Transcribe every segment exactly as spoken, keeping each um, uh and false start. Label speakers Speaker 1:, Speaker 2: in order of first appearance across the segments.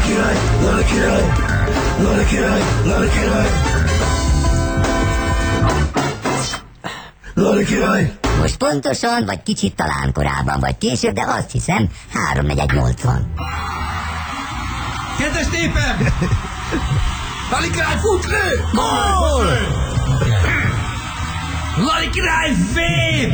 Speaker 1: király, Lali király, Lali király, Lali király, Lali király.
Speaker 2: Most pontosan, vagy kicsit talán korábban, vagy később, de azt hiszem háromnegyed nyolcvan.
Speaker 1: Kedves népem! Lali király fut lő! Gól! Lali király fém!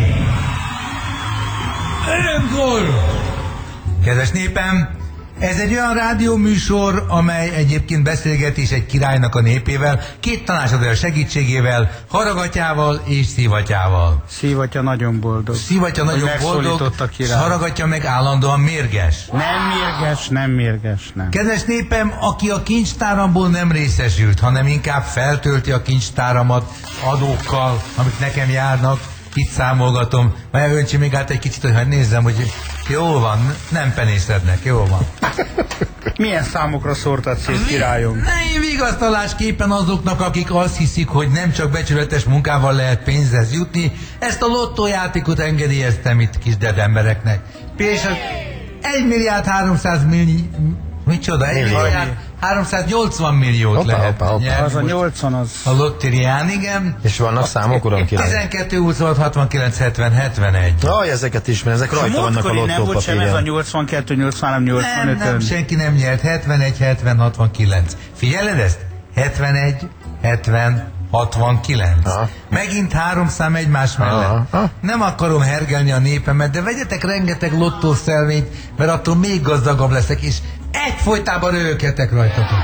Speaker 1: Örömgól!
Speaker 3: Kedves népem, ez egy olyan rádióműsor, amely egyébként beszélgetés egy királynak a népével, két tanácsadó segítségével, Haragatyával és Szívatyával.
Speaker 4: Szívatya nagyon boldog.
Speaker 3: Szívatya nagyon boldog, Haragatya meg állandóan mérges.
Speaker 4: Nem mérges, nem mérges, nem.
Speaker 3: Kedves népem, aki a kincstáramból nem részesült, hanem inkább feltölti a kincstáramat adókkal, amik nekem járnak, itt számolgatom, mert öncsi még át egy kicsit, hogy hát nézzem, hogy jól van, nem penészednek, jól van.
Speaker 4: Milyen számokra szórtad szét, királyom?
Speaker 3: Ne vigasztalásképpen azoknak, akik azt hiszik, hogy nem csak becsületes munkával lehet pénzhez jutni, ezt a lottójátékot engedélyeztem itt kis dedembereknek. És egy milliárd háromszáz millió... Micsoda? egy milliárd háromszáznyolcvan milliót
Speaker 5: opa,
Speaker 3: lehet
Speaker 5: opa, opa.
Speaker 3: nyerni.
Speaker 4: Az a nyolcvan az...
Speaker 3: A lottérián, igen.
Speaker 5: És vannak számok, uram, király?
Speaker 3: tizenkettő, huszonhat, hatvankilenc, hetven, hetvenegy.
Speaker 5: Jaj, ezeket ismer, ezek rajta vannak a
Speaker 4: nem volt sem ez a nyolcvankettő, nyolcvanhárom, nyolcvanöt.
Speaker 3: Nem, nem, senki nem nyert. hetvenegy, hetven, hatvankilenc. Figyeled ezt? hetvenegy, hetven, hatvankilenc. Aha. Megint három szám egymás mellett. Aha. Aha. Nem akarom hergelni a népemet, de vegyetek rengeteg lottószelvényt, mert attól még gazdagabb leszek, és egyfolytában röhöghetek rajtatok.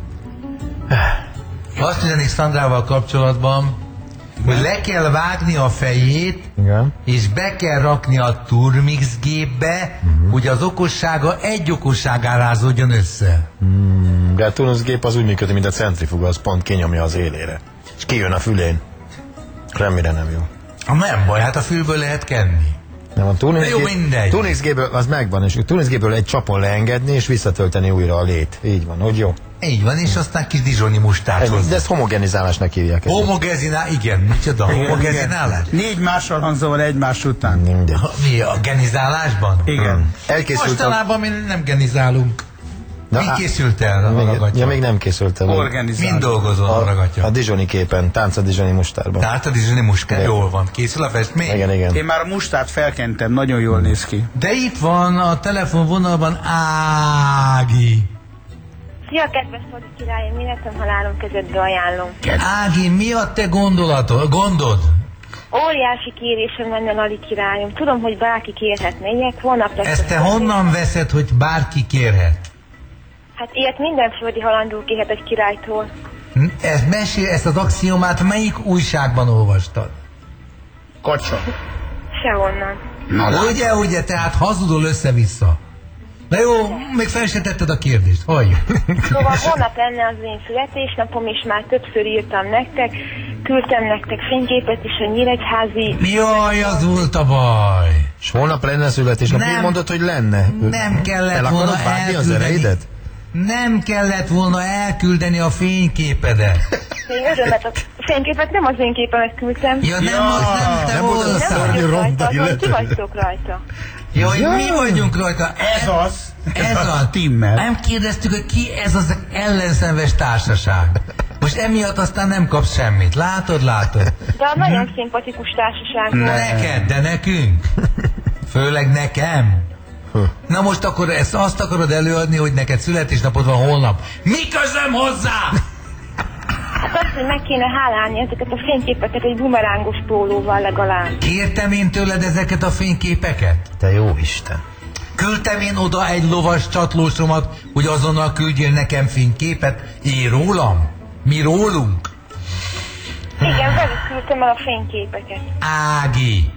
Speaker 3: Azt mondani Szandrával kapcsolatban, hogy le kell vágni a fejét, igen, és be kell rakni a Turmix gépbe, uh-huh, hogy az okossága egy okosságára rázódjon össze.
Speaker 5: Hmm, de a Turmix gép az úgy működik, mint a centrifuga, az pont kinyomja az élére. És kijön a fülén. Semmire nem jó.
Speaker 3: Nem baj, hát a fülből lehet kenni.
Speaker 5: Nem, a Turmix
Speaker 3: jó, mindegy.
Speaker 5: Turmix gépből az megvan, és a Turmix gépből egy csapon leengedni, és visszatölteni újra a lét. Így van, hogy jó?
Speaker 3: Így van, és aztán kis dizsonyi mustát hozzá.
Speaker 5: De ezt homogenizálásnak hívják.
Speaker 3: Homogenizálás, igen, micsoda, homogenizálás?
Speaker 4: Négy másolhangzóval egymás után.
Speaker 5: Minden.
Speaker 3: Mi, a genizálásban?
Speaker 4: Igen. Hmm.
Speaker 5: Elkészült.
Speaker 3: Mostanában mi nem genizálunk. Mi
Speaker 5: á,
Speaker 3: készült el a Haragatya?
Speaker 5: Ja, még nem készült el.
Speaker 3: Mind dolgozol a Haragatya?
Speaker 5: A dizsoni képen, tánc a dizsoni mustárban.
Speaker 3: Tehát a dizsoni mustár, jól van. Készül a festmény?
Speaker 5: Igen, igen.
Speaker 4: Én már a mustárt felkentem, nagyon jól hmm. néz ki.
Speaker 3: De itt van a telefonvonalban Ági.
Speaker 6: Szia, kedves Fodi királyom, életem halálom közöttbe ajánlom.
Speaker 3: Ági, mi a te gondolatod, gondod?
Speaker 6: Óriási kérésem lenne, Lali királyom. Tudom, hogy bárki kérhet megyek, holnap lesz.
Speaker 3: Ezt te honnan veszed, hogy bárki kérhet?
Speaker 6: Hát ilyet minden földi halandó kérhet egy királytól.
Speaker 3: Ez, mesél, ezt az axiomát melyik újságban olvastad?
Speaker 4: Kacsa.
Speaker 6: Sehonnan.
Speaker 3: Na, ugye, ugye, tehát hazudol össze-vissza. Na jó, még fel se tetted a kérdést, halljuk.
Speaker 6: Szóval holnap lenne az én születésnapom, és már többször írtam nektek, küldtem nektek fényképet is a nyíregyházi...
Speaker 3: Jaj, az volt a baj.
Speaker 5: És holnap lenne születésnap, mi mondod, hogy lenne?
Speaker 3: Nem kellett
Speaker 5: El
Speaker 3: volna
Speaker 5: az ereidet?
Speaker 3: Nem kellett volna elküldeni a fényképedet.
Speaker 6: Én örömet, a fényképet nem az én képemet küldtem.
Speaker 3: Ja, nem ja, az, nem te voltál.
Speaker 6: Nem vagyok rajta, azon ki vagytok rajta.
Speaker 3: Jó, hogy ja. mi vagyunk rajta.
Speaker 4: Ez az.
Speaker 3: Ez az.
Speaker 4: Timmel.
Speaker 3: Nem kérdeztük, hogy ki ez az ellenszenves társaság. Most emiatt aztán nem kapsz semmit. Látod, látod?
Speaker 6: De nagyon hm. szimpatikus társaság.
Speaker 3: Neked, de nekünk. Főleg nekem. Na most akkor ezt azt akarod előadni, hogy neked születésnapod van holnap. Mi közöm hozzá?
Speaker 6: Hát azt, hogy meg kéne hálálni ezeket a fényképeket egy bumerángos pólóval legalább.
Speaker 3: Kértem én tőled ezeket a fényképeket?
Speaker 5: Te jó Isten.
Speaker 3: Küldtem én oda egy lovas csatlósomat, hogy azonnal küldjél nekem fényképet? Én rólam? Mi rólunk?
Speaker 6: Igen, velük küldtem el a fényképeket.
Speaker 3: Ági.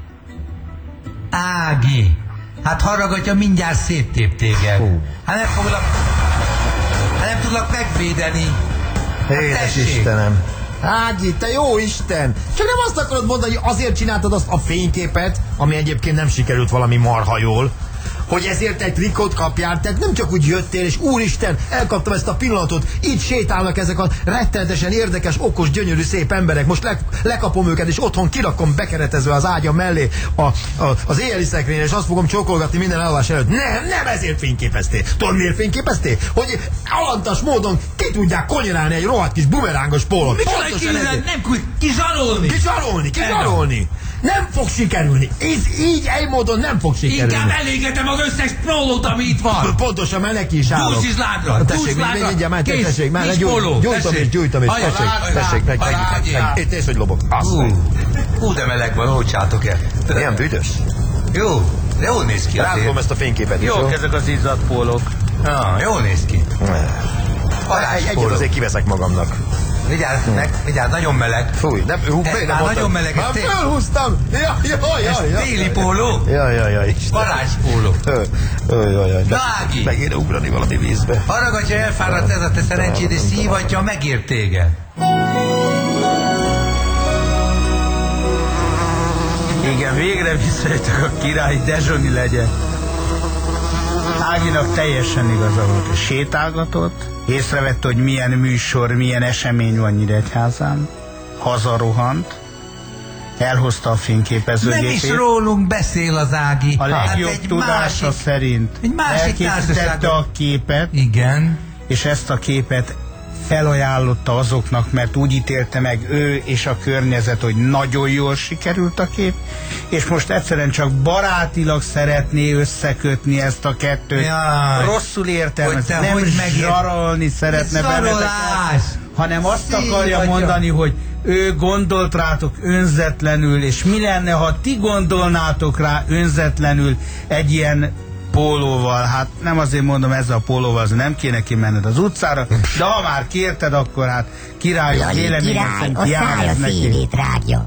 Speaker 3: Ági. Hát Haragatya mindjárt széttép téged. Uh. Hát nem foglak... Hát nem tudlak megvédeni. Hát
Speaker 5: édes Istenem. Ági, te jó Isten! Csak nem azt akarod mondani, hogy azért csináltad azt a fényképet, ami egyébként nem sikerült valami marha jól,
Speaker 1: hogy ezért egy trikót kapjál, tehát nem csak úgy jöttél, és úristen, elkaptam ezt a pillanatot, így sétálnak ezek a rettenetesen érdekes, okos, gyönyörű, szép emberek, most le, lekapom őket, és otthon kirakom bekeretezve az ágyam mellé a, a, az éjjeli szekrényre, és azt fogom csókolgatni minden elalvás előtt. Nem, nem ezért fényképeztél. Tudod, miért fényképeztél? Hogy alantas módon ki tudják konyerálni egy rohadt kis bumerángos pólót. Pontosan ezért.
Speaker 7: Nem kizsarolni.
Speaker 1: Kizsarolni, kizsarolni. Nem fog sikerülni. Ez így egy módon nem fog sikerülni.
Speaker 7: Inkább elégetem az összes pólót, ami itt van.
Speaker 1: Pontosan, mert neki is állok.
Speaker 7: Gyújts is lágra.
Speaker 1: Tessék, mindjárt már, tessék, már gyújtom és gyújtom és tessék, tessék, meg, meg, meg, nézd, hogy lobog.
Speaker 7: Hú, de meleg van, hogy csátok el.
Speaker 5: Ilyen büdös.
Speaker 7: Jó, de jól néz ki azért.
Speaker 5: Rágom ezt a fényképet is, jó?
Speaker 4: Jók ezek az izzadt pólók.
Speaker 7: Ah, jól néz ki.
Speaker 5: Egy, egyet azért kiveszek magamnak.
Speaker 7: Vigyázz, meg, vigyázz, nagyon meleg.
Speaker 5: Fúj, nem, hú,
Speaker 7: Ez
Speaker 5: nem
Speaker 7: már
Speaker 5: mondtam.
Speaker 7: nagyon meleg.
Speaker 1: Már felhúztam. Ja, ja, ja,
Speaker 7: Ez
Speaker 1: ja.
Speaker 7: téli póló.
Speaker 5: Jaj, jaj, jaj, Isten.
Speaker 7: Varázspóló.
Speaker 5: Jaj, jaj, jaj.
Speaker 7: Na, Ági.
Speaker 5: Meg kéne ugrani valami vízbe.
Speaker 7: Haragudj, hogyha elfáradt ez a te szerencséd, és szívatja, megért téged.
Speaker 4: Igen, végre visszajöttek a király, Dezsoni legyen. Áginak teljesen igaza volt, hogy sétálgatott, észrevette, hogy milyen műsor, milyen esemény van Nyíregyházán, hazarohant, elhozta a fényképezőgépét.
Speaker 7: Nem is rólunk beszél az Ági.
Speaker 4: A legjobb
Speaker 7: Hát egy
Speaker 4: tudása
Speaker 7: másik,
Speaker 4: szerint
Speaker 7: egy másik
Speaker 4: elkészítette
Speaker 7: társaságot.
Speaker 4: a képet,
Speaker 7: Igen.
Speaker 4: és ezt a képet felajánlotta azoknak, mert úgy ítélte meg ő és a környezet, hogy nagyon jól sikerült a kép, és most egyszerűen csak barátilag szeretné összekötni ezt a kettőt.
Speaker 7: Jaj.
Speaker 4: Rosszul értelmez,
Speaker 7: Hogy te
Speaker 4: nem
Speaker 7: hogy megért-
Speaker 4: zsarolni szeretne
Speaker 7: Ez
Speaker 4: benneteket,
Speaker 7: zsarolás!
Speaker 4: hanem azt
Speaker 7: Szí,
Speaker 4: akarja
Speaker 7: atya.
Speaker 4: mondani, hogy ő gondolt rátok önzetlenül, és mi lenne, ha ti gondolnátok rá önzetlenül egy ilyen pólóval. Hát nem azért mondom, ezzel a pólóval azért nem kéne kimenned az utcára, de ha már kérted, akkor hát királyok
Speaker 2: Lali
Speaker 4: véleményem
Speaker 2: király,
Speaker 4: szerint
Speaker 2: a szája
Speaker 4: jár neki.
Speaker 2: szívét rágja.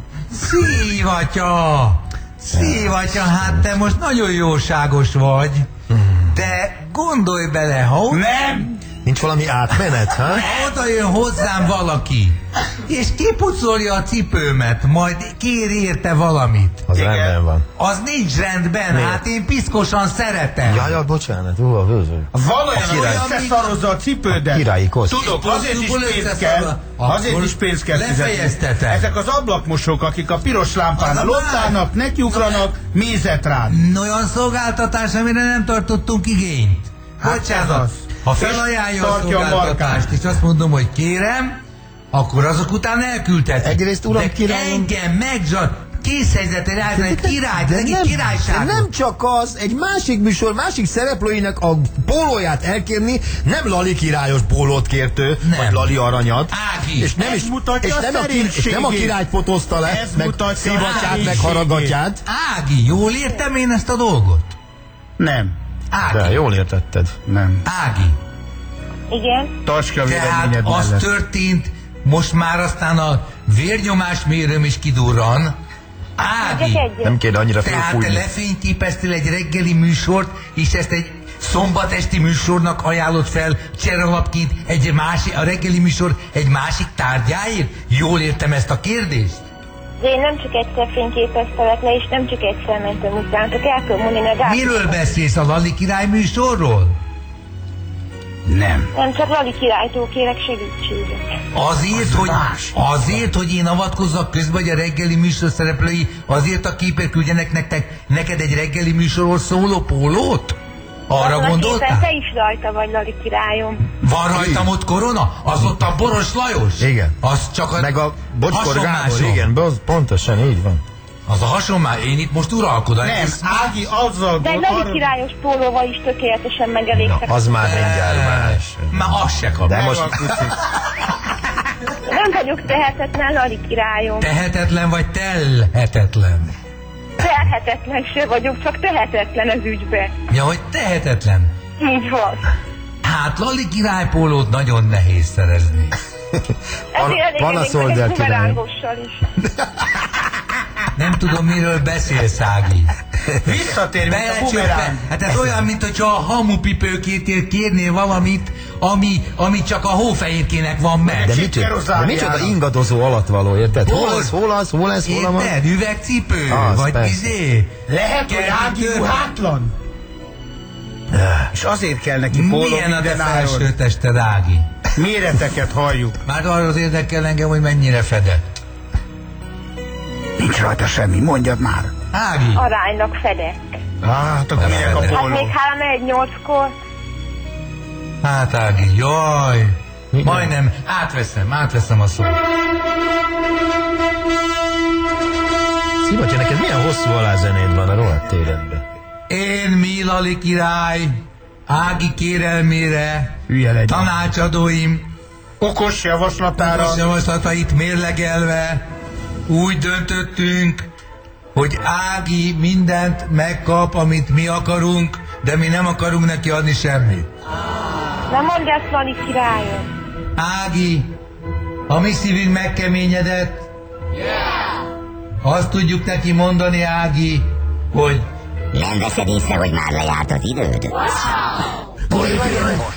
Speaker 7: Szívatya! Szívatya, hát te most nagyon jóságos vagy. De gondolj bele, ha oda,
Speaker 4: Nem!
Speaker 5: Nincs valami átmenet, ha?
Speaker 7: oda jön hozzám valaki, és kipucolja a cipőmet, majd kér érte valamit.
Speaker 5: Az
Speaker 4: Igen.
Speaker 5: rendben van.
Speaker 7: Az nincs rendben,
Speaker 5: Miért?
Speaker 7: hát én piszkosan szeretem.
Speaker 5: Jaj, jaj, bocsánat. Hú, hú, hú.
Speaker 4: Van olyan, hogy
Speaker 5: király-
Speaker 4: összeszarozza a cipődet.
Speaker 5: A királyi kosz.
Speaker 4: Tudok, azért is
Speaker 7: Hol
Speaker 4: pénz
Speaker 7: összeszarozza?
Speaker 4: kell. Azért
Speaker 7: Akkor
Speaker 4: is pénz kell fizetni.
Speaker 7: lefejeztetem.
Speaker 4: Ezek az ablakmosók, akik a piros lámpánál
Speaker 7: Az a
Speaker 4: ott állnak, nekiugranak, mézet rád.
Speaker 7: Olyan szolgáltatás, amire nem tartottunk igényt.
Speaker 4: Hát
Speaker 7: Bocsánat,
Speaker 4: ez az.
Speaker 7: ha
Speaker 4: És
Speaker 7: felajánlja a
Speaker 4: tartja a
Speaker 7: szolgáltatást, és azt mondom, hogy kérem, akkor azok után elküldhetik.
Speaker 5: Egyrészt, uram,
Speaker 7: de
Speaker 5: királyom-
Speaker 7: engem megzsar, készhelyzetre rázni egy király,
Speaker 1: De
Speaker 7: egy
Speaker 1: nem,
Speaker 7: királyságot.
Speaker 1: de nem csak az, egy másik műsor, másik szereplőinek a pólóját elkérni, nem Lali királyos pólót kért ő,
Speaker 7: Nem.
Speaker 1: vagy Lali aranyat.
Speaker 7: Ági.
Speaker 1: És nem,
Speaker 4: Ez
Speaker 1: is,
Speaker 4: mutatja
Speaker 1: és
Speaker 4: a
Speaker 1: nem, a, király, és nem a
Speaker 4: szerénységét.
Speaker 1: királyt fotózta le,
Speaker 4: Ez
Speaker 1: meg
Speaker 4: mutatja a
Speaker 1: szivatját, meg
Speaker 4: szerénységét.
Speaker 1: haragatját.
Speaker 7: Ági, jól értem én ezt a dolgot?
Speaker 4: Nem.
Speaker 7: Ági,
Speaker 5: De jól értetted.
Speaker 4: Nem.
Speaker 7: Ági.
Speaker 6: Igen.
Speaker 4: Tarts ki a
Speaker 7: Tehát
Speaker 4: véleményed
Speaker 7: az
Speaker 4: mellett.
Speaker 7: történt, most már aztán a vérnyomásmérőm is kidurran. Ági,
Speaker 6: Csak egyet.
Speaker 5: Nem kéne annyira
Speaker 7: tehát te
Speaker 5: fölfújni.
Speaker 7: lefényképeztél egy reggeli műsort, és ezt egy szombatesti műsornak ajánlott fel cseralapként egy másik, a reggeli műsor egy másik tárgyáért? Jól értem ezt a kérdést?
Speaker 6: De én nem csak egyszer fényképeztelek le, és nem csak egyszer mentem utántok. El tudom mondani a dátumot.
Speaker 7: Miről beszélsz, a Lali király műsorról?
Speaker 4: Nem.
Speaker 6: Nem, csak Lali királytól kérek segítséget.
Speaker 7: Azért, hogy, azért, hogy én avatkozzak közbe, hogy a reggeli műsor szereplői azért a képet küldjenek nektek, neked egy reggeli műsorról szóló pólót? Arra
Speaker 6: Azon a képen
Speaker 7: gondoltál?
Speaker 6: te is rajta vagy, Lali királyom.
Speaker 7: Van rajtam ott korona? Az ott a Boros Lajos?
Speaker 5: Igen.
Speaker 7: Az csak a
Speaker 5: Meg a Bocskor Gábor,
Speaker 7: hasonmásom.
Speaker 5: igen, az pontosan így van.
Speaker 7: Az a hasonmás, én itt most uralkodom.
Speaker 4: Nem,
Speaker 7: Ez-
Speaker 4: Ági azzal
Speaker 6: De egy
Speaker 4: gond-
Speaker 6: Lali
Speaker 4: arra-
Speaker 6: királyos pólóval is tökéletesen megelégtek.
Speaker 5: Az már mindjárt más.
Speaker 7: Már azt se kap.
Speaker 5: De most
Speaker 6: Nem vagyok tehetetlen, Lali királyom.
Speaker 7: Tehetetlen vagy telhetetlen?
Speaker 6: Tehetetlen se vagyok, csak tehetetlen az ügybe.
Speaker 7: Ja, hogy tehetetlen.
Speaker 6: Így van.
Speaker 7: Hát Lali királypólót nagyon nehéz szerezni.
Speaker 6: Ezért
Speaker 5: van a
Speaker 6: elégednék meg
Speaker 5: szolgál
Speaker 6: egy
Speaker 5: királyom.
Speaker 6: bumerángossal is.
Speaker 7: Nem tudom, miről beszélsz, Ági.
Speaker 4: Visszatérünk a
Speaker 7: Belecsöppen.
Speaker 4: bumeráng.
Speaker 7: Hát ez olyan, mint hogyha a hamupipőkétért kérnél valamit, ami, ami csak a hófehérkének van meg.
Speaker 5: de,
Speaker 4: Csipke
Speaker 5: micsoda, de
Speaker 4: Rozáliának.
Speaker 5: micsoda ingadozó alattvaló, érted? Hol
Speaker 7: Hol?
Speaker 5: az, hol az, hol ez, hol az?
Speaker 7: Érted? Üvegcipő?
Speaker 5: Az,
Speaker 7: vagy
Speaker 5: persze.
Speaker 7: izé?
Speaker 4: Lehet, hogy
Speaker 7: Kerül
Speaker 4: Ági
Speaker 7: törve.
Speaker 4: ruhátlan? És azért kell neki póló
Speaker 3: Milyen a te
Speaker 4: minden áron.
Speaker 3: felsőtested, Ági?
Speaker 4: Méreteket halljuk.
Speaker 3: Már arra az érdekel engem, hogy mennyire fedett.
Speaker 4: Nincs rajta semmi, mondjad már.
Speaker 3: Ági!
Speaker 6: Aránylag fedek.
Speaker 4: Hát, akkor minek a
Speaker 6: Hát
Speaker 4: póló?
Speaker 6: még három egy nyolckor.
Speaker 3: Hát Ági, jaj! Majdnem, átveszem, átveszem a szót.
Speaker 5: Szimatya, neked milyen hosszú alázenéd van a rohadt életben?
Speaker 3: Én Milali király, Ági kérelmére,
Speaker 4: Hülye legyen.
Speaker 3: tanácsadóim,
Speaker 4: Okos javaslatára.
Speaker 3: okos javaslatait mérlegelve úgy döntöttünk, hogy Ági mindent megkap, amit mi akarunk, de mi nem akarunk neki adni semmit.
Speaker 6: Na mondd ezt, Lali királyom.
Speaker 3: Ági, a mi szívünk megkeményedett. Azt tudjuk neki mondani, Ági, hogy
Speaker 2: Nem veszed észre, hogy már lejárt az időd?